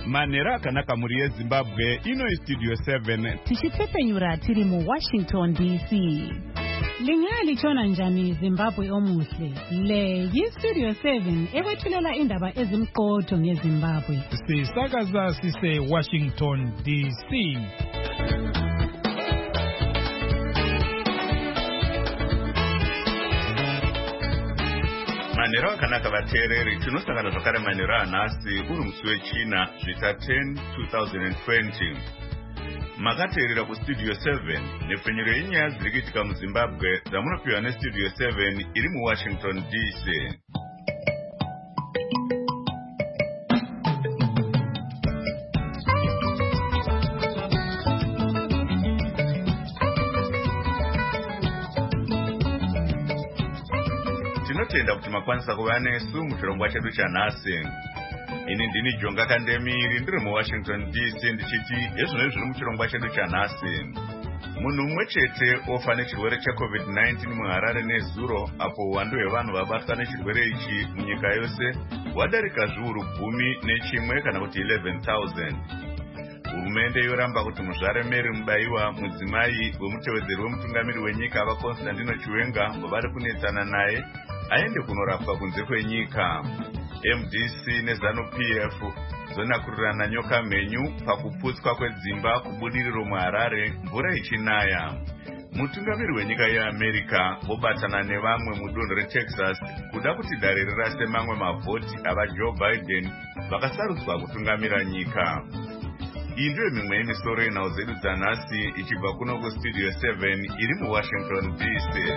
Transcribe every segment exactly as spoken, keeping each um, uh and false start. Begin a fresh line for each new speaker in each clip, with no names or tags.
Manera akanaka muri yeZimbabwe ino istudio seven.
Tichitsepenyura tiri mu Washington D C. Lingali chona njani Zimbabwe omuhle. Le yistudio seven ewethulela indaba ezimqotho ngeZimbabwe.
Sisakaza sise Washington D C.
Manera akanaka vateereri tinosangana zvakare manera anhasi uri musi wechina zvita ten twenty twenty. Makateerera kustudio seven nepfenyuro yenyaya dziri kuitika muZimbabwe dzamunopiwa nestudio seven iri muWashington D C. Tinotenda kuti makwanisa kuva nesu muchirongwa chedu chanhasi. Ini ndini Jonga Kandemiri ndiri muWashington D C ndichiti ezvino zviri muchirongwa chedu chanhasi. Munhu mumwe chete ofa nechirwere cheCovid nineteen muHarare nezuro apo uwandu hwevanhu vabatwa nechirwere ichi munyika yose hwadarika zviuru gumi nechimwe kana kuti eleven thousand. Hurumende yoramba kuti muzvare Mary Mubayiwa mudzimai wemutevedzeri wemutungamiri wenyika vaConstantino Chiwenga vari kunetsana naye aende kunorapwa kunze kwenyika. M D C neZanu-P F zonakurirana nyoka mhenyu pakuputswa kwedzimba kubudiriro muHarare mvura ichinaya. Mutungamiri wenyika yeAmerica obatana nevamwe mudunhu reTexas kuda kuti dare rirase mamwe mavhoti ava Joe Biden vakasarudzwa kutungamira nyika. Iyi ndiyo mimwe yemisoro yenhau dzedu dzanhasi ichibva kuno kustudio seven iri muWashington D C.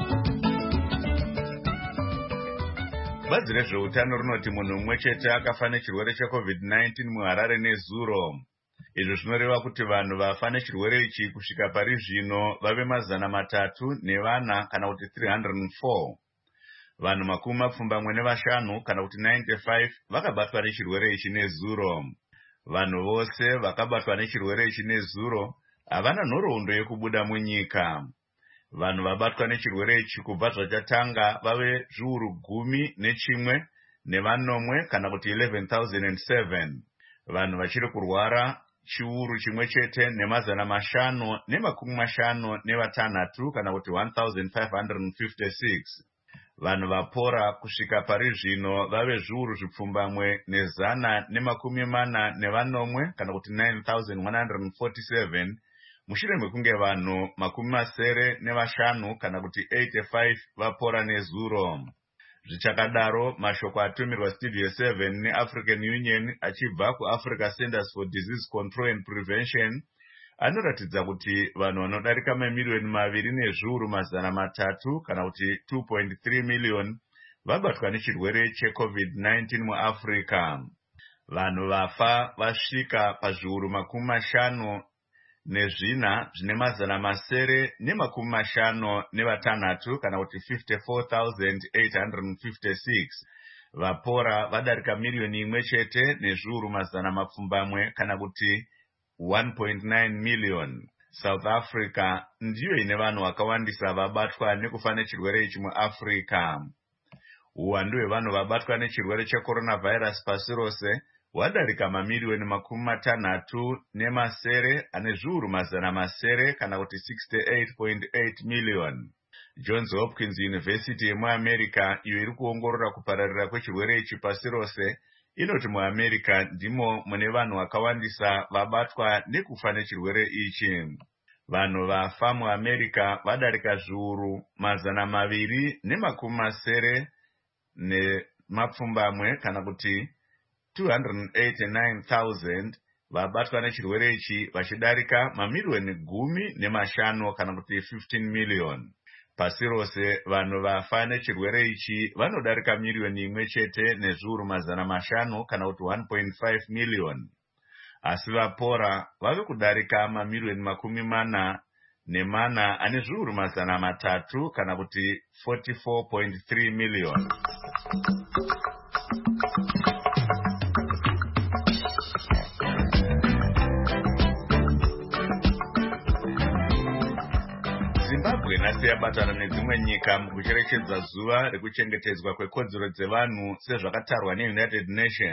Bazi rezveutano rinoti munhu mumwe chete akafa nechirwere cheCovid nineteen muHarare nezuro. Izvo zvinoreva kuti vanhu vafa nechirwere ichi kusvika pari zvino vave mazana matatu nevana kana kuti three hundred four. Vanhu makumi mapfumbamwe nevashanu kana kuti ninety-five vakabatwa nechirwere ichi nezuro. Vanhu vose vakabatwa nechirwere ichi nezuro havana nhoroondo yekubuda munyika. Vanhu vabatwa nechirwere ichi kubva zvachatanga vave zviuru gumi nechimwe nevanomwe kana kuti eleven thousand seven. Vanhu vachiri kurwara chiuru chimwe chete nemazana mashanu nemakumi mashanu nevatanhatu kana kuti one thousand five hundred fifty-six. Vanhu vapora kusvika pari zvino vave zviuru zvipfumbamwe nezana nemakumi mana nevanomwe kana kuti nine thousand one hundred forty-seven. Mushure mekunge vanhu makumi masere nevashanu kana kuti eighty-five vapora nezuro. Zvichakadaro mashoko atumirwa studio seven neAfrican Union achibva kuAfrica Centers for Disease Control and Prevention anoratidza kuti vanhu vanodarika mamiliyoni maviri nezviuru mazana matatu kana kuti two point three million vabatwa nechirwere cheCovid nineteen muAfrica. Vanhu vafa vasvika pazviuru makumi mashanu nezvina zvine mazana masere nemakumi mashanu nevatanhatu kana kuti fifty-four thousand eight hundred fifty-six. Vapora vadarika miliyoni imwe chete nezviuru mazana mapfumbamwe kana kuti one point nine million. South Africa ndiyo ine vanhu vakawandisa vabatwa nekufa nechirwere ichi muAfrica. Uwandu hwevanhu vabatwa nechirwere checoronavirus pasi rose hwadarika mamiliyoni makumi matanhatu nemasere ane zviuru mazana masere kana kuti sixty-eight point eight million. Johns Hopkins University yemuAmerica iyo iri kuongorora kupararira kwechirwere ichi pasi rose inoti muAmerica ndimo mune vanhu vakawandisa vabatwa nekufa nechirwere ichi. Vanhu vafa muAmerica vadarika zviuru mazana maviri nemakumi masere nemapfumbamwe kana kuti two hundred eighty-nine thousand vabatwa nechirwere ichi vachidarika mamiliyoni gumi nemashanu kana kuti fifteen million. Pasi rose vanhu vafa nechirwere ichi vanodarika miliyoni imwe chete nezviuru mazana mashanu kana kuti one point five million. Asi vapora vave kudarika mamiliyoni makumi mana nemana ane zviuru mazana matatu kana kuti forty-four point three million. Zimbabwe nhasi yabatana nedzimwe nyika mukucherechedza zuva rekuchengetedzwa kwekodzero dzevanhu sezvakatarwa neUnited Nations.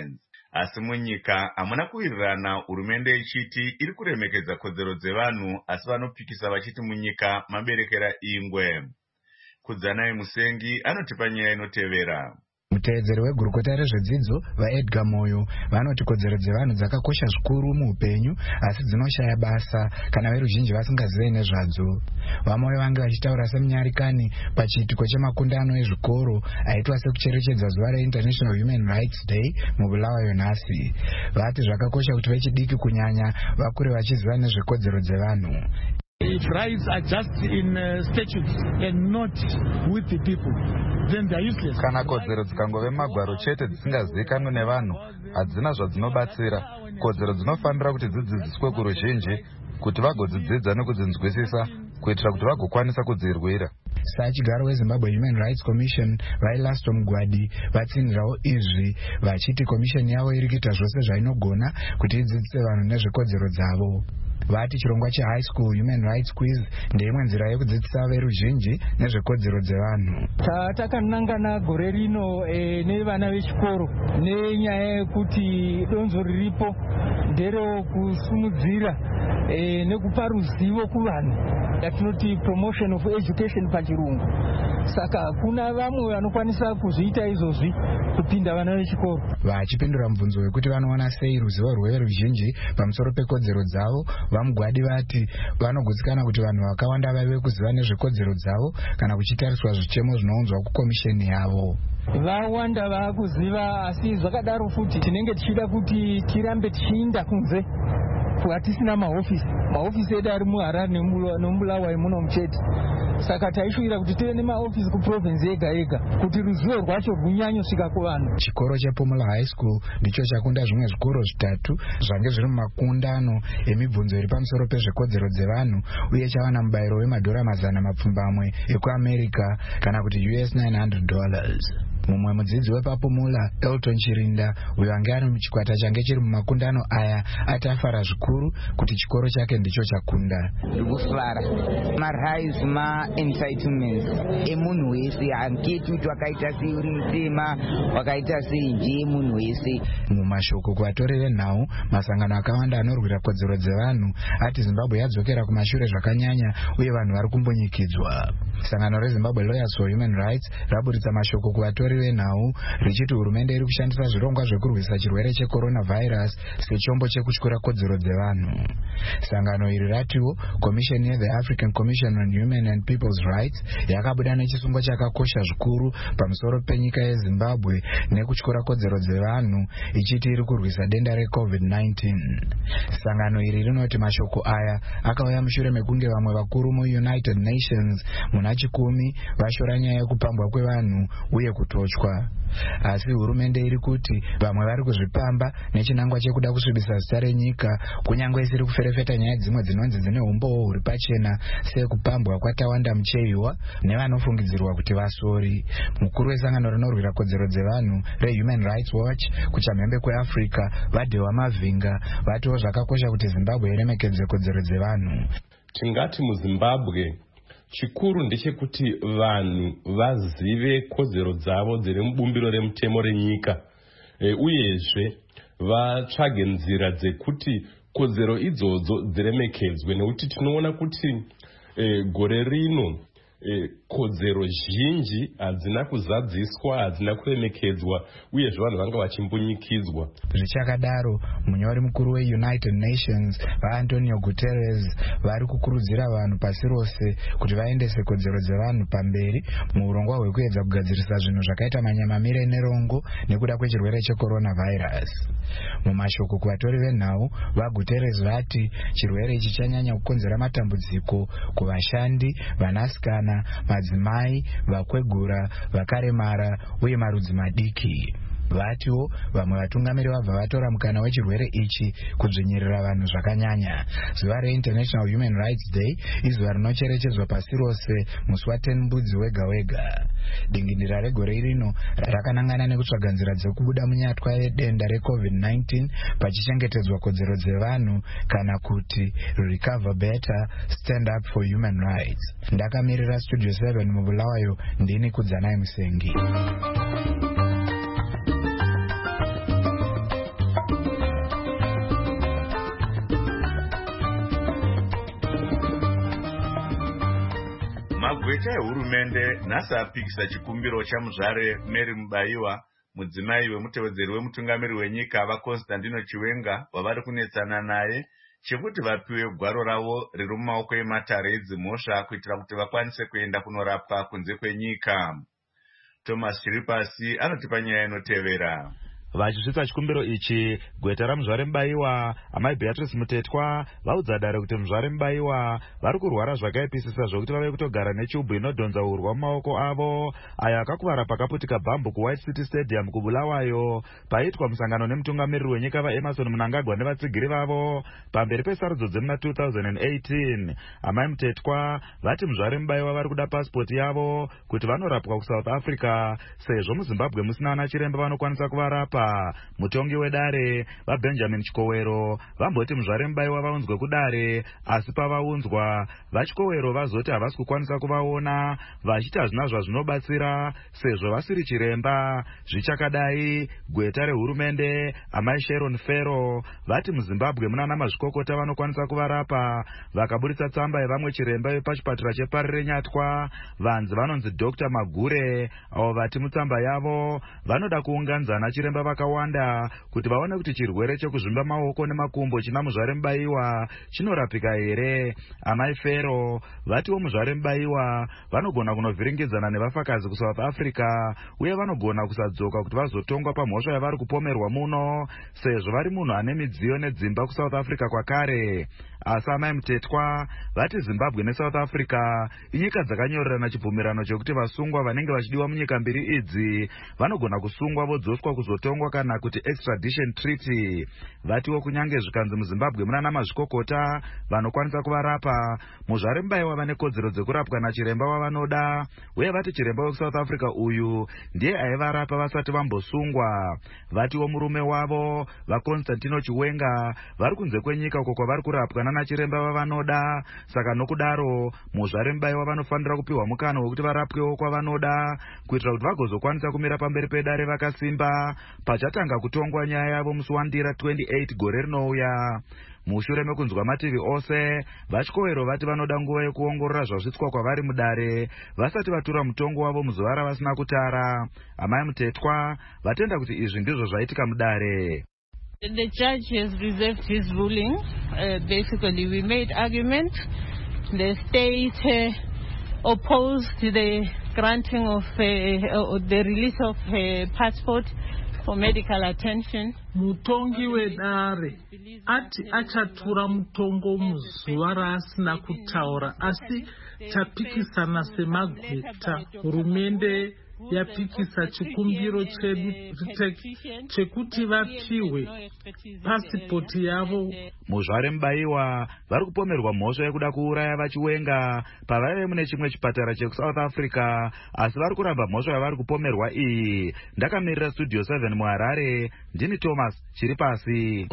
asi munyika hamuna kuwirirana, hurumende ichiti iri kuremekedza kodzero dzevanhu, asi vanopikisa vachiti munyika maberekera ingwe. Kudzanai Musengi anoti panyaya inotevera.
Mutedzeri wegurukota rezvedzidzo vaEdgar Moyo vanoti kodzero dzevanhu dzakakosha zvikuru muupenyu, asi dzinoshaya basa kana veruzhinji vasingazive nezvadzo. Vamoyo vange vachitaura semunyarikani pachiitiko chemakundano ezvikoro aitwa sekucherechedza zuva reInternational Human Rights Day muBulawayo nhasi. Vati zvakakosha kuti vechidiki kunyanya vakure vachiziva nezvekodzero dzevanhu.
If rights are just in uh, statutes and not with the people, then they are useless.
Kana kodzero dzikangove magwaro chete dzisingazivikanwe nevanhu, hadzina zvadzinobatsira. Kodzero dzinofanira kuti dzidzidziswe kuruzhinji kuti vagodzidzidza nekudzinzwisisa kuitira kuti vagokwanisa kudzirwira.
Sachigaro weZimbabwe Human Rights Commission Vailasto Mugwadi vatsinzirawo izvi vachiti commission yavo iri kuita zvose zvainogona kuti idzidzise vanhu nezvekodzero dzavo. Vati chirongwa cheHigh School Human Rights Quiz ndeimwe nzira yekudzidzisa veruzhinji nezvekodzero dzevanhu.
Takanangana gore rino e, nevana vechikoro nenyaya yekuti donzo riripo ndero kusumudzira e, nekupa ruzivo kuvanhu yatinoti promotion of education pachirungu. Saka kuna vamwe vanokwanisa kuzviita izvozvi kupinda vana vechikoro.
Vachipindura mubvunzo wekuti vanoona sei ruzivo rweruzhinji pamusoro pekodzero dzavo, vaMugwadi vati vanogutsikana kuti vanhu vakawanda vaive kuziva nezvekodzero dzavo kana kuchitariswa zvichemo zvinounzwa kukomisheni yavo.
Vawanda vaakuziva, asi zvakadaro futi tinenge tichida kuti tirambe tichiinda kunze kwatisina mahofisi. Mahofisi edu ari muHarare nemuBulawayo muno muchete. Saka taishuvira kuti tive nemaofisi kuprovinsi yega yega kuti ruzivo rwacho rwunyanyosvika kuvanhu.
Chikoro chePomula High School ndicho chakunda zvimwe zvikoro zvitatu zvange zviri mumakundano emibvunzo iri pamusoro pezvekodzero dzevanhu uye chawana mubayiro wemadhora mazana mapfumbamwe ekuAmerica kana kuti U S nine hundred dollars. Mumwe mudzidzi wepapomula Elton Chirinda uyo ange ari muchikwata change chiri mumakundano aya ati afara zvikuru kuti chikoro chake ndicho chakunda.
Ndikufara marights ma-entitlements emunhu wese, hanketi kuti wakaita sei uri mutema wakaita sei nje munhu wese.
Mumashoko kuvatori venhau, masangano akawanda anorwira kodzero dzevanhu ati Zimbabwe yadzokera kumashure zvakanyanya uye vanhu vari kumbunyikidzwa. Sangano reZimbabwe Lawyers for Human Rights raburitsa mashoko kuvatori venhau richiti hurumende iri kushandisa zvirongwa zvekurwisa chirwere checoronavirus sechombo chekutyura kodzero dzevanhu. Sangano iri ratiwo komisheni yeThe African Commission on Human and People's Rights yakabuda nechisungo chakakosha zvikuru pamusoro penyika yeZimbabwe nekutyura kodzero dzevanhu ichiti iri kurwisa denda reCovid nineteen. Sangano iri rinoti mashoko aya akauya mushure mekunge vamwe vakuru muUnited Nations muna chikumi vashora nyaya yekupambwa kwevanhu uye kutochwa. Asi hurumende iri kuti vamwe vari kuzvipamba nechinangwa chekuda kusvibisa zita renyika, kunyange isiri kuferefeta nyaya dzimwe dzinonzi dzine umbowo huri pachena sekupambwa kwaTawanda Mucheiwa nevanofungidzirwa kuti vasori. Mukuru wesangano rinorwira kodzero dzevanhu reHuman Rights Watch kuchamhembe kweAfrica Vadhewa Mavhinga vatiwo zvakakosha kuti Zimbabwe iremekedze kodzero dzevanhu.
Tingati muZimbabwe chikuru ndechekuti vanhu vazive kodzero dzavo dziri mubumbiro remutemo renyika, e, uyezve vatsvage nzira dzekuti kodzero idzodzo dziremekedzwe, nekuti tinoona kuti e, gore rino e, kodzero zhinji hadzina kuzadziswa, hadzina kuremekedzwa, uyezve vanhu vanga vachimbunyikidzwa.
Zvichakadaro, munyori mukuru weUnited Nations vaAntonio Guterres vari kukurudzira vanhu pasi rose kuti vaendese kodzero dzevanhu pamberi muurongwa hwekuedza kugadzirisa zvinhu zvakaita manyamamire nerongo nekuda kwechirwere checoronavirus. Mumashoko kuvatori venhau, vaGuterres vati chirwere ichi chanyanya kukonzera matambudziko kuvashandi, vanasikana, madzimai, vakwegura, vakaremara uye marudzi madiki. Vatiwo vamwe vatungamiri vabva vatora mukana wechirwere ichi kudzvinyirira vanhu zvakanyanya. Zuva reInternational Human Rights Day izuva rinocherechedzwa pasi rose musi wa10 mbudzi wega wega. Dingindira regore rino rakanangana nekutsvaga nzira dzekubuda munyatwa yedenda reCovid nineteen pachichengetedzwa kodzero dzevanhu kana kuti Recover Better, Stand Up for Human Rights. Ndakamirira Studio seven muBulawayo, ndini Kudzanai Musengi.
gweta yehurumende nhasi apikisa chikumbiro chamuzvare Mary Mubaiwa, mudzimai wemutevedzeri wemutungamiri wenyika vaConstantino Chiwenga wavari kunetsana naye, chekuti vapiwe gwaro ravo riri mumaoko ematare edzimhosva kuitira kuti vakwanise kuenda kunorapwa kunze kwenyika. Thomas Chiripasi anotipa nyaya inotevera.
Vachisvitsa chikumbiro ichi, gweta ramuzvare Mubaiwa, amai Beatrice Mutetwa, vaudza dare kuti muzvare Mubaiwa vari kurwara zvakaipisisa zvokuti vave kutogara nechubhu inodhonza urwa mumaoko avo, ayo akakuvara pakaputika bhambu kuWhite City Stadium kuBulawayo paiitwa musangano nemutungamiriri wenyika vaEmerson Mnangagwa nevatsigiri vavo pamberi pesarudzo dzemuna two thousand eighteen. Amai Mutetwa vati muzvare Mubaiwa vari kuda pasipoti yavo kuti vanorapwa kuSouth Africa sezvo muZimbabwe musina ana chiremba vanokwanisa kuvarapa. Mutongi wedare vaBenjamin Chikowero vamboti muzvare Mubaiwa vaunzwe kudare, asi pavaunzwa vaChikowero vazoti havasi kukwanisa kuvaona, vachiti hazvina zvazvinobatsira sezvo vasiri chiremba. Zvichakadai, gweta rehurumende amai Sharon Fero vati muZimbabwe munana mazvikokota vanokwanisa kuvarapa, vakaburitsa tsamba yevamwe chiremba vepachipatara chePari reNyatwa, vanzi vanonzi Doctor Magure, avo vati mutsamba yavo vanoda kuunganzana chiremba vakawanda kuti vaone kuti chirwere chekuzvimba maoko nemakumbo china muzvare Mubaiwa chinorapika here. Amai Fero vatiwo muzvare Mubaiwa vanogona kunovhiringidzana nevafakazi kuSouth Africa uye vanogona kusadzoka kuti vazotongwa pamhosva yavari kupomerwa muno sezvo vari munhu ane midziyo nedzimba kuSouth Africa kwakare. Asi amai Mutetwa vati Zimbabwe neSouth Africa inyika dzakanyorerana chibvumirano chekuti vasungwa vanenge vachidiwa munyika mbiri idzi vanogona kusungwa vodzoswa kuzotongwa kana kuti extradition treaty. Vatiwo kunyange zvikanzi muZimbabwe munana mazvikokota vanokwanisa kuvarapa, muzvare Mubaiwa vane kodzero dzekurapwa nachiremba wavanoda, uye vati chiremba wekuSouth Africa uyu ndiye aivarapa vasati vambosungwa. Vatiwo murume wavo vaConstantino Chiwenga vari kunze kwenyika uko kwavari kurapwa nana chiremba vavanoda, saka nokudaro muzvare Mubaiwa vanofanira kupiwa mukana wekuti varapwewo kwavanoda kuitira kuti vagozokwanisa kumira pamberi pedare vakasimba pachatanga kutongwa nyaya yavo musi wandira twenty-eight gore rinouya. Mushure mekunzwa mativi ose, vaChikowero vati vanoda nguva yekuongorora zvasvitswa kwavari mudare vasati vatura mutongo wavo muzuva ravasina kutara. Amai Mutetwa vatenda kuti izvi ndizvo zvaitika mudare.
The judge has reserved his ruling. Uh, basically, we made argument. The state uh, opposed the granting of uh, uh, the release of uh, passport for medical attention.
Mutongi wedare ati achatura mutongo muzuva raasina kutaura, asi tapikisana semagweta. Hurumende yapikisa chikumbiro chedu chekuti vapiwe pasipoti yavo.
Muzvare Mubaiwa vari kupomerwa mhosva yekuda kuuraya vaChiwenga pavaive mune chimwe chipatara chekuSouth Africa, asi vari kuramba mhosva yavari kupomerwa iyi. Ndakamirira Studio seven muHarare, ndini Thomas Chiripasi.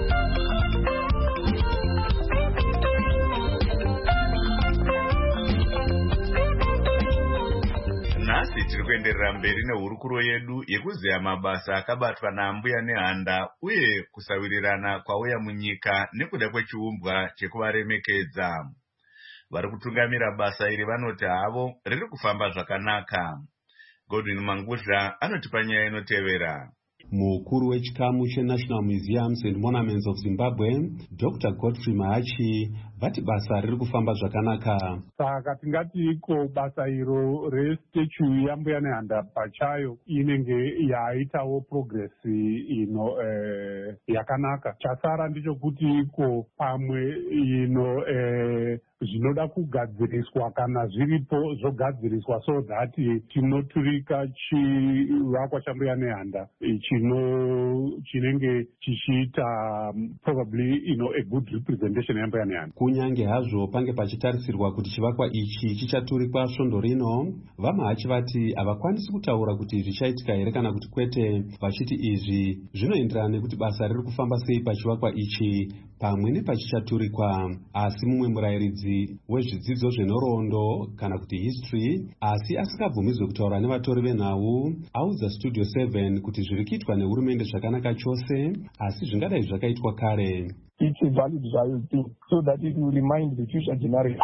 Nhasi tiri kuenderera mberi nehurukuro yedu yekuziya mabasa akabatwa naambuya nehanda uye kusawirirana kwauya munyika nekuda kwechiumbwa chekuvaremekedza. Vari kutungamira basa iri vanoti havo riri kufamba zvakanaka. Godwin Mangudla anotipa nyaya inotevera.
Mukuru wechikamu cheNational Museums and Monuments of Zimbabwe, Doctor Godfrey Mahachi, vati basa riri kufamba zvakanaka.
Saka tingati iko basa iro restatue yambuya nehanda pachayo inenge yaitawo progress ino eh, yakanaka. Chasara ndicho kuti iko pamwe ino eh, zvinoda kugadziriswa kana zviripo zvogadziriswa so that tinoturika chivakwa chambuya nehanda chino chinenge chichiita um, probably you know, a good representation yambuya nehanda.
Kunyange hazvo pange pachitarisirwa kuti chivakwa ichi chichaturikwa svondo rino, vaMahachi vati havakwanisi kutaura kuti zvichaitika here kana kuti kwete, vachiti izvi zvinoenderana nekuti basa riri kufamba sei pachivakwa ichi pamwe nepachichaturikwa. Asi mumwe murayiridzi wezvidzidzo zvenhoroondo kana kuti history asi asingabvumidzwe kutaura nevatori venhau audza Studio seven kuti zviri kuitwa nehurumende zvakanaka chose, asi zvingadai zvakaitwa kare.
It's a valid value thing so that it will remind the future generation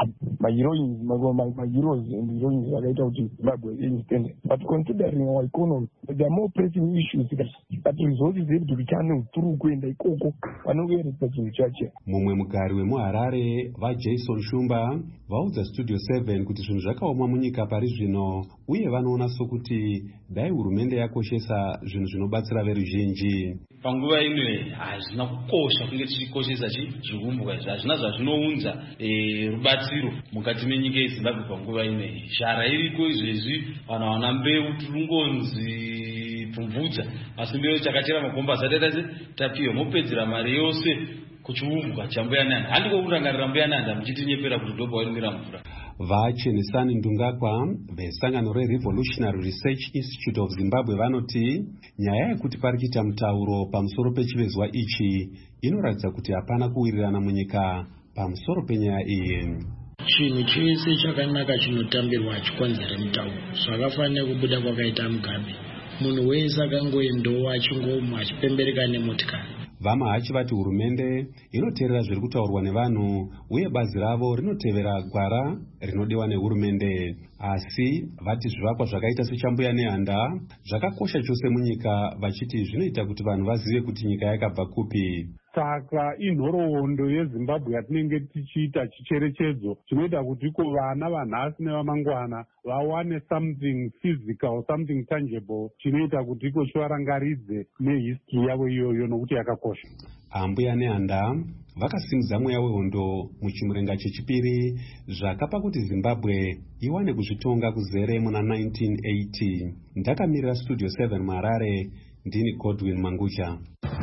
maheroines maheroes and heroines vakaita kuti Zimbabwe independent. But considering our economy, there are more pressing issues that, that resources edu returning through kuenda ikoko vanoveredza chinhu chacho.
Mumwe mugari wemuHarare vaJason Shumba vaudza Studio seven kuti zvinhu zvakaoma munyika pari zvino uye vanoona sokuti dai hurumende yakoshesa zvinhu zvinobatsira veruzhinji.
Panguva ino hazvina kukosha kunge tichikoshesa chiumbuka izvi hazvina zvazvinounza rubatsiro mukati menyika yeZimbabwe panguva ino. Zhara iriko izvezvi vanhu havana mbeu turungonzi pfumvudza asi mbeu chakachera makombasi ataita tapiwa mopedzera mari yose kuchiumbuka chambuyananda. Handiko kurangarira mbuyananda muchitinyepera kuti ndobva warimira mvura.
Vachenisani Ndungakwa vesangano reRevolutionary Research Institute of Zimbabwe vanoti nyaya yekuti pari kuita mutauro pamusoro pechivezwa ichi inoratidza kuti hapana kuwirirana munyika pamusoro penyaya iyi.
Chinhu chese chakanaka chinotambirwa chikonzere mutauro zvakafanira kubuda kwakaita Mugabe. Munhu wese akangoendawo achingomwa achipembereka nemotikari.
Vamahachi vati hurumende inoteerera zviri kutaurwa nevanhu uye bazi ravo rinotevera gwara rinodiwa nehurumende. Asi vati zvivakwa zvakaita sechambuya nehanda zvakakosha chose munyika vachiti zvinoita kuti vanhu vazive kuti nyika yakabva kupi.
Saka inhoroondo yeZimbabwe yatinenge tichiita chicherechedzo chinoita kuti ko vana vanhasi nevamangwana vawane something physical, something tangible chinoita kuti ko chivarangaridze nehistory yavo iyoyo nokuti yakakosha.
Ambuya nehanda vakasimudza mweya wehondo muchimurenga chechipiri zvakapa kuti Zimbabwe iwane kuzvitonga kuzere muna nineteen eighty. Ndakamirira Studio seven muHarare, ndini Godwin Mangucha.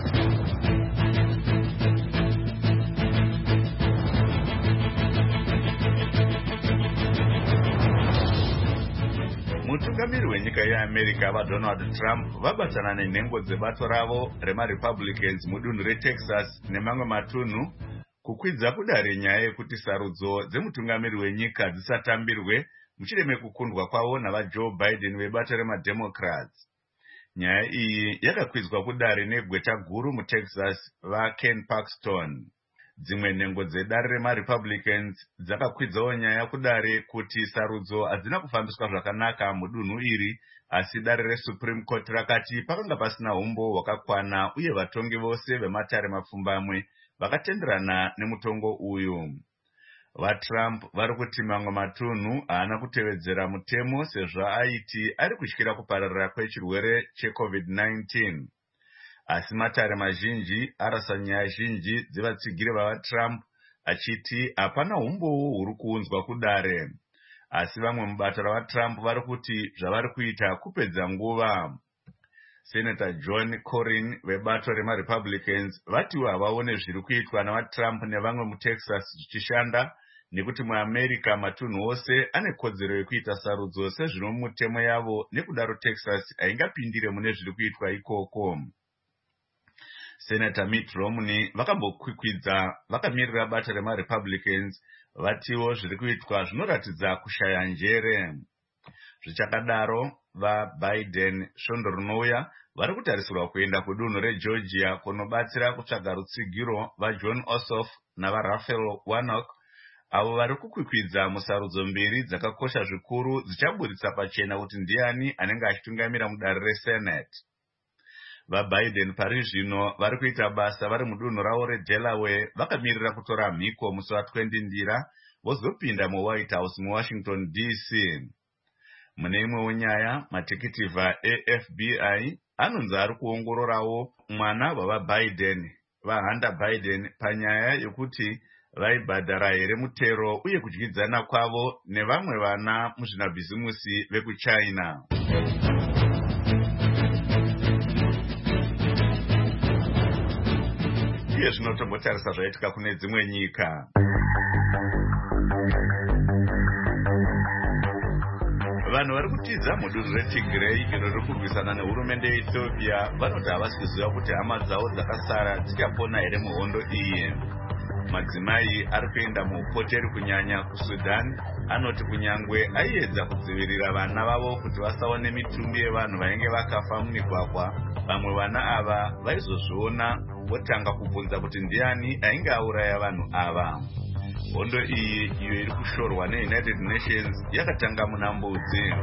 Mutungamiri wenyika yeAmerica vaDonald Trump vabatana nenhengo dzebato ravo remaRepublicans mudunhu reTexas nemamwe matunhu kukwidza kudare nyaya yekuti sarudzo dzemutungamiri wenyika dzisatambirwe mushure mekukundwa kwavo navaJoe Biden vebato remaDemocrats. Nyaya iyi yakakwidzwa kudare negweta guru muTexas vaKen Paxton. Dzimwe nhengo dzedare remaRepublicans dzakakwidzawo nyaya kudare kuti sarudzo hadzina kufambiswa zvakanaka mudunhu iri, asi dare reSupreme Court rakati pakanga pasina umbo hwakakwana uye vatongi vose vematare mapfumbamwe vakatenderana nemutongo uyu. VaTrump vari kuti mamwe matunhu haana kutevedzera mutemo sezvo aiti ari kutyira kupararira kwechirwere cheCovid nineteen. Asi matare mazhinji arasa nyaya zhinji dzevatsigiri vavaTrump achiti hapana umbowo huri kuunzwa kudare. Asi vamwe mubato ravaTrump vari kuti zvavari kuita kupedza nguva. Senator John Cornyn vebato remaRepublicans vatiwo havaone zviri kuitwa navaTrump nevamwe muTexas zvichishanda nekuti muAmerica matunhu ose ane kodzero yekuita sarudzo sezvino mutemo yavo, nekudaro Texas haingapindire mune zviri kuitwa ikoko. Senator Mitt Romney vakambokwikwidza vakamirira bato remaRepublicans vatiwo zviri kuitwa zvinoratidza kushaya njere. Zvichakadaro vaBiden svondo rinouya vari kutarisirwa kuenda kudunhu reGeorgia kunobatsira kutsvaga rutsigiro vaJohn Ossoff navaRaphael Warnock, avo vari kukwikwidza musarudzo mbiri dzakakosha zvikuru dzichaburitsa pachena kuti ndiani anenge achitungamira mudare reSenate. VaBiden pari zvino vari kuita basa vari mudunhu ravo reDelaware vakamirira kutora mhiko musi wa-twenty ndira vozopinda muWhite House muWashington D C. Mune imwewo nyaya, matekitivha eF B I anonzi ari kuongororawo mwana wavaBiden vaHunter Biden panyaya yokuti vaibhadhara here mutero uye kudyidzana kwavo nevamwe vana muzvinabhizimusi vekuChina. Iye zvinotombotarisa zvaitika kune dzimwe nyika. Vanhu vari kutiza mudunhu reTigray iro riri kurwisana nehurumende yeEthiopia vanoti havasi kuziva kuti hama dzavo dzakasara dzichapona here muhondo iyi. Madzimai ari kuenda muupoteri kunyanya kuSudan anoti kunyangwe aiedza kudzivirira vana vavo kuti vasaone mitumbi yevanhu vainge vakafa mumigwagwa, vamwe vana ava vaizozviona votanga kubvunza kuti ndiani ainge auraya vanhu ava. hondo iyi iyo iri kushorwa neUnited Nations yakatanga muna Mbudzi.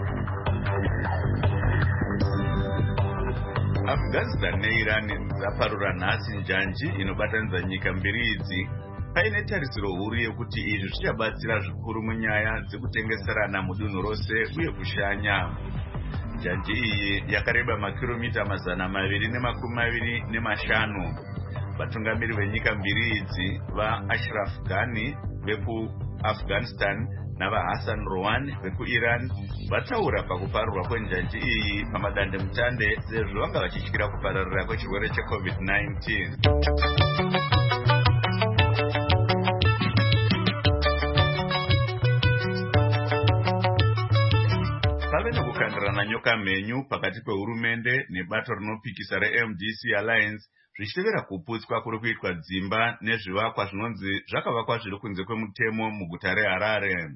Afghanistan neIran dzaparura nhasi njanji inobatanidza nyika mbiri idzi paine tarisiro huru yekuti izvi zvichabatsira zvikuru munyaya dzekutengeserana mudunhu rose uye kushanya. Njanji iyi yakareba makiromita mazana maviri nemakumi maviri nemashanu. Vatungamiri venyika mbiri idzi vaAshraf Ghani vekuAfghanistan navaHassan Rouhani vekuIran vataura pakuparurwa kwenjanji iyi pamadandemutande sezvo vanga vachityira kupararira kwechirwere checovid nineteen. Pave nekukandirana nyoka mhenyu pakati pehurumende nebato rinopikisa reM D C Alliance zvichitevera kuputswa kuri kuitwa dzimba nezvivakwa zvinonzi zvakavakwa zviri kunze kwemutemo muguta reHarare.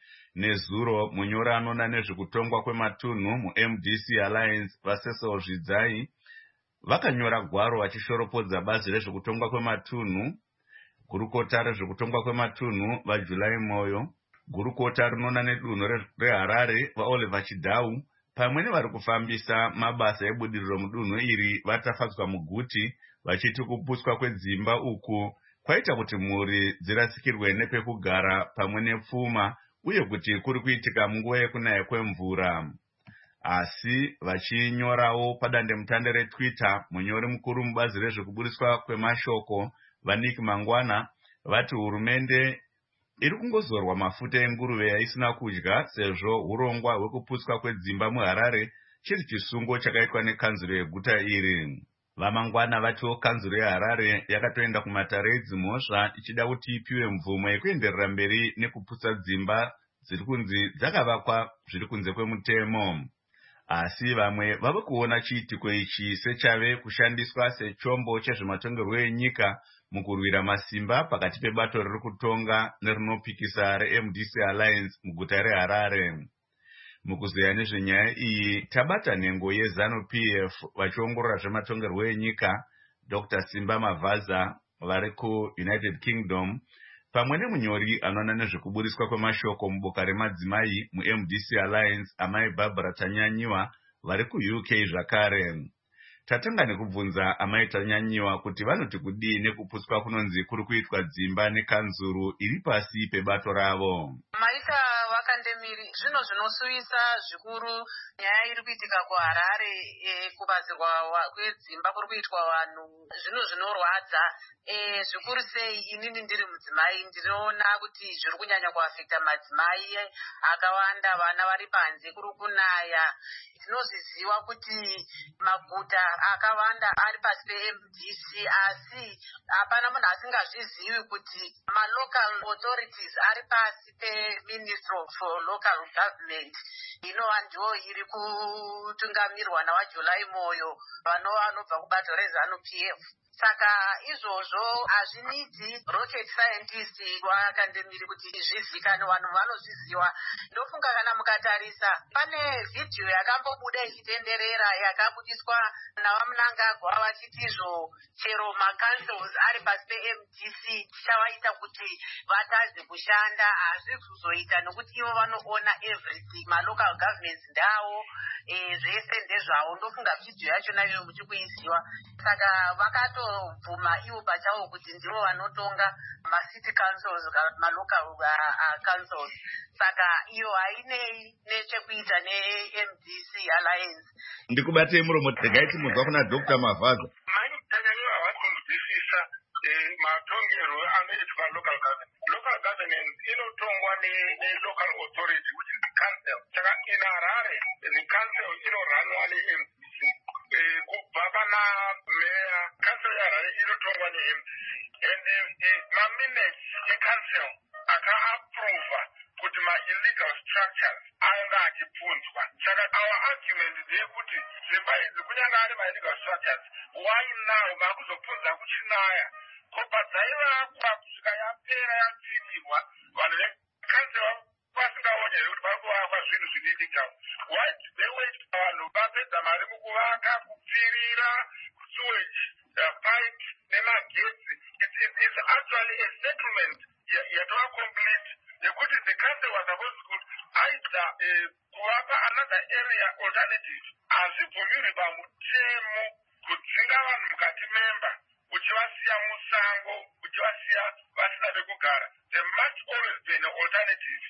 Nezuro munyori anoona nezvekutongwa kwematunhu muM D C Alliance vaSecil Zvidzai vakanyora gwaro vachishoropodza bazi rezvekutongwa kwematunhu, gurukota rezvekutongwa kwematunhu vaJulai Moyo, gurukota rinoona nedunhu reHarare vaOliver Chidau, pamwe nevari kufambisa mabasa ebudiriro mudunhu iri vatafadzwa muguti vachiti kuputswa kwedzimba uku kwaita kuti mhuri dzirasikirwe nepekugara pamwe nepfuma uye kuti kuri kuitika munguva yekunaya kwemvura. Asi vachinyorawo padandemutande reTwitter, munyori mukuru mubazi rezvekuburiswa kwemashoko vaNick Mangwana vati hurumende iri kungozorwa mafuta enguruve yaisina kudya sezvo urongwa hwekuputswa kwedzimba muHarare chiri chisungo chakaitwa nekanzuro yeguta iri. Vamangwana vatiwo kanzuro yeHarare yakatoenda kumatare edzimhosva ichida kuti ipiwe mvumo yekuenderera mberi nekuputsa dzimba dziri kunzi dzakavakwa zviri kunze kwemutemo. Asi vamwe vave kuona chiitiko ichi sechave kushandiswa sechombo chezvematongerwo enyika mukurwira masimba pakati pebato riri kutonga nerinopikisa reM D C Alliance muguta reHarare. Mukuzeya nezvenyaya iyi tabata nhengo yeZanu P F vachiongorora zvematongerwo enyika Doctor Simba Mavaza vari kuUnited Kingdom pamwe nemunyori anoona nezvekuburiswa kwemashoko muboka remadzimai muM D C Alliance amai Barbara Tanyanyiwa vari kuU K zvakare. Tatanga nekubvunza amai Tanyanyiwa kuti vanoti kudii nekuputswa kunonzi kuri kuitwa dzimba nekanzuru iri pasi pebato ravo.
Maita vakandemiri zvino zvinosuvisa zvikuru nyaya iri kuitika kuHarare e, kubazirwa kwedzimba kuri kuitwa vanhu zvino zvinorwadza e, zvikuru sei inini ndiri mudzimai ndinoona kuti zviri kunyanya kuafekta madzimai akawanda, vana vari panze kuri kunaya. Tinozviziva kuti maguta akawanda ari pasi peM D C asi hapana munhu asingazvizivi kuti malocal authorities ari pasi peMinistry of Local Government inova ndiyo iri kutungamirwa navaJulai Moyo vanova vanobva kubato reZanu P F. Saka izvozvo hazvinidzi rocket scientist vakandemiri kuti zvizikanwe, vanhu vanozviziva. Ndofunga kana mukatarisa pane vhidhiyo yakambobuda ichitenderera yakabudiswa navaMnangagwa vachiti izvo chero maCouncils ari pasi peM D C chavaita kuti vatadze kushanda hazvisi kuzoita nokuti ivo vanoona everything, malocal governments ndavo e, zvese ndezvavo. Ndofunga vhidhiyo yacho nayo muchikuiziva. Saka vakatobvuma ivo pachavo kuti ndivo vanotonga macity councils malocal uh, uh, councils. Saka iyo hainei nechekuita neM D C Alliance.
Ndikubatei muromo tegaiti muzwa kuna Doctor Mavaza.
Mani Tanyanyiwa vakunzwisisa matongerwo anoitwa local government. Local government inotongwa ne-local authority which is the council. Saka in Harare the council inoranwa neM D C. Kubva pana mayor, council yaHarare inotongwa neM D C. And ma-minutes ecouncil aka-approva kuti ma-illegal structures anga achibvunzwa. Saka our argument ndeyekuti dzimba idzi kunyange ari ma-illegal structures, why now makuzobvunza kuchinaya? Kopa dzaivakwa kusvika yapera yapfirirwa, vanhu vecouncil vasingaonere kuti vari kuvakwa zvinhu zvine-illegal. Why did they wait vanhu vapedza mari mukuvaka, kupfirira, sewage, pipe nemagetsi? It is actually a settlement yatova pamutemo kudzinga vanhu mukati memba uchivasiya musango uchivasiya vasina pekugara. There must always be an alternative.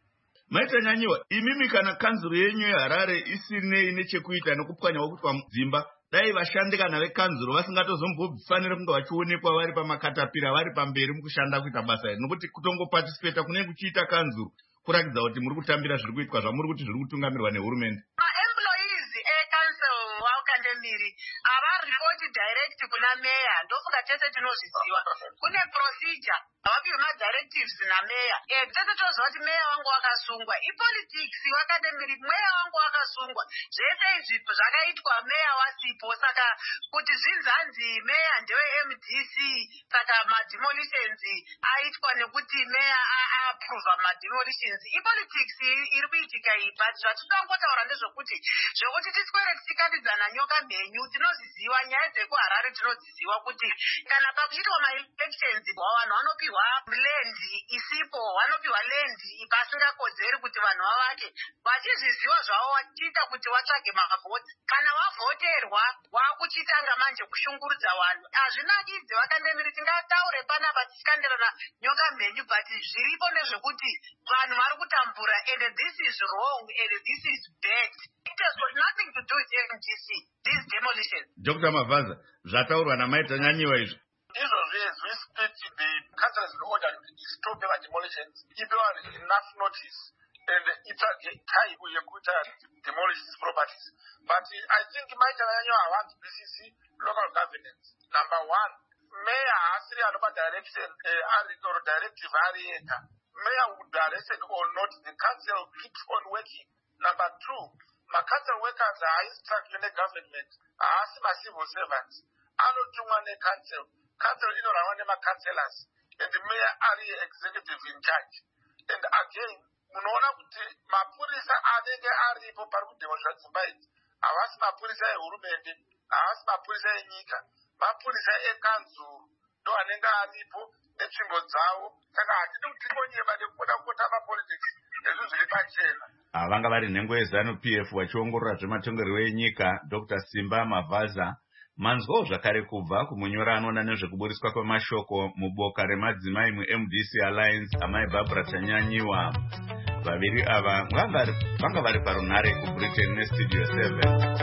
Maita Nyanyiwa, imimi kana kanzuru yenyu yeHarare isine nechekuita nekupwanyawo kuti padzimba dai vashandi kana vekanzuru vasingatozofanira kunge vachionekwa vari pamakatapira vari pamberi mukushanda kuita basa iri, nokuti kutongoparticipata kunenge kuchiita kanzuru kuratidza kuti muri kutambira zviri kuitwa zvamuri kuti zviri kutungamirwa nehurumende.
Maemployees ecouncil waukandemiri avaripoti direct kuna meya, ndofunga tese tinozviziva. Kune procedure avapiwe madirectives nameya. Eh, tese toziva kuti meya wangu wakasungwa. Ipolitics wakandemiri meya wangu wakasungwa. Zvese izvi zvakaitwa meya wasipo, saka kuti zvinzanzi meya ndewe M D C, saka mademolitions aitwa nekuti meya aapprova mademolitions. Ipolitics iri kuitika iyi, but zvatikangotaura ndezvokuti zvokuti tiswere tichikandidzana nyoka mhenyu tinozviziva, nyaya dzekuHarare tinodziziva kuti kana pakuitwa maelections vanhu vanopiwa land isipo, vanopiwa land pasingakodzeri kuti vanhu vavake, vachizviziva zvavo vachiita kuti vatsvage mavhoti. Kana wavhoterwa wakuchitanga manje kushungurudza vanhu. Hazvinakidzi vakandemiri, tingataure panapa tichikandirana nyoka mhenyu, but zviripo ndezvekuti vanhu vari kutambura, and this is wrong and this is bad. It has got nothing to do with M D C, this demolition.
Doctor Mavaza, zvataurwa namaita Nyanyiwa izvo.
Izvozvo we split the council in order to stop the demolitions. Ipiwa enough notice and itsvage time yekuita demolish these properties. But I think maita Nyanyiwa wants B C C local governance. Number one, mayor asiri anopa direction uh, or directive ari ega. Mayor would direct or not, the council keeps on working. Number two, my council workers are instructed in the government, are my civil servants. Anotumwa ne council. Council inorawa nema councillors. And the mayor are the executive in charge. And again, munoona kuti mapurisa anenge aripo pari kudemonsha dzimba idzi havasi mapurisa ehurumende, havasi mapurisa enyika, mapurisa ekanzuru ndo anenge aripo netsvimbo dzavo. Saka hatidi kuti tingonyeba nekuda kutamba politics, izvi zviri pachena.
Vanga vari nhengo yeZanu P F vachiongorora zvematongerwo enyika, Doctor Simba Mavaza. Manzwawo zvakare kubva kumunyora anoona nezvekuburiswa kwemashoko muboka remadzimai mu-M D C Alliance amai Barbara Chanyanyiwa. Vaviri ava vanga vari parunhare kuBritain neStudio seven.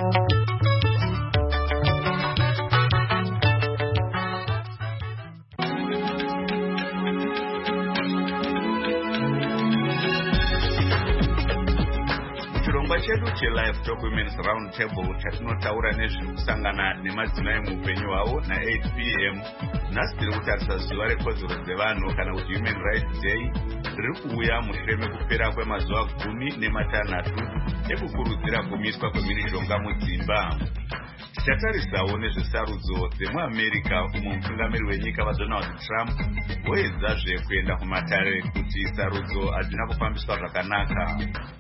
Chedu cheLive Talk Women's Round Table chatinotaura nezviri kusangana nemadzimai muupenyu hwavo na eight p m nhasi tiri kutarisa zuva rekodzero dzevanhu kana kuti Human Rights Day riri kuuya mushure mekupera kwemazuva gumi nematanhatu ekukurudzira kumiswa kwemhirizhonga mudzimba. Tichatarisawo nezvesarudzo dzemuAmerica umwe mutungamiri wenyika vaDonald Trump voedzazve kuenda kumatare kuti sarudzo hadzina kufambiswa zvakanaka.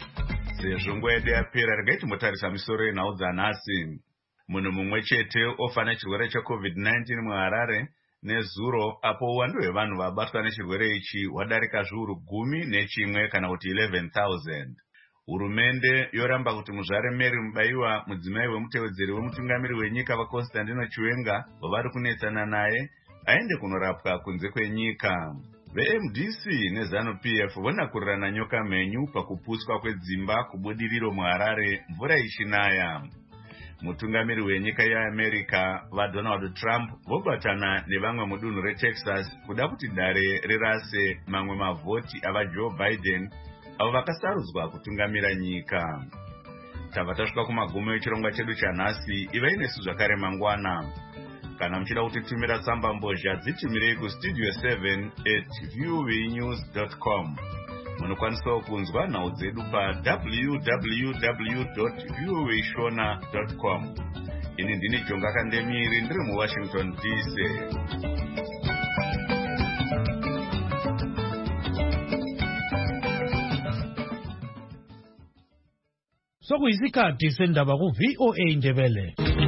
Sezvo nguva yedu yapera, regai timbotarisa misoro yenhau dzanhasi. Munhu mumwe chete ofa nechirwere cheCovid nineteen muHarare nezuro, apo uwandu hwevanhu vabatwa nechirwere ichi hwadarika zviuru gumi nechimwe kana kuti eleven thousand. Hurumende yoramba kuti muzvare Mary Mubaiwa, mudzimai wemutevedzeri wemutungamiri wenyika vaConstantino Chiwenga wavari kunetsana naye, aende kunorapwa kunze kwenyika. Ve-M D C neZanu P F vonakurirana nyoka mhenyu pakuputswa kwedzimba kubudiriro muHarare mvura ichinaya. Mutungamiri wenyika yeAmerica vaDonald Trump vobatana nevamwe mudunhu reTexas kuda kuti dare rirase mamwe mavhoti avaJoe Biden avo vakasarudzwa kutungamira nyika. Tabva tasvika kumagumo echirongwa chedu chanhasi. Ivai nesu zvakare mangwana. Kana muchida kutitumira tsamba mbozha dzitumirei kustudio seven at voanews dot com. Munokwanisawo kunzwa nhau dzedu pa w w w dot voa shona dot com. Ini ndini Jonga Kandemiri ndiri muWashington D C.
Sokuyisikhathi sendaba ku V O A Ndebele.